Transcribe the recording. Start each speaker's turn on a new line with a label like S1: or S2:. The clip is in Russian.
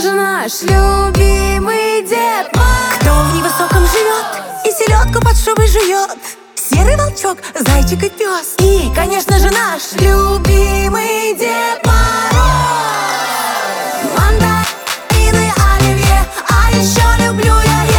S1: же, наш любимый Дед Мороз.
S2: Кто в невысоком живет и селедку под шубой жует? Серый волчок, зайчик и пес.
S1: И, конечно же, наш любимый Дед Мороз.
S2: Мандарины, оливье, а еще люблю я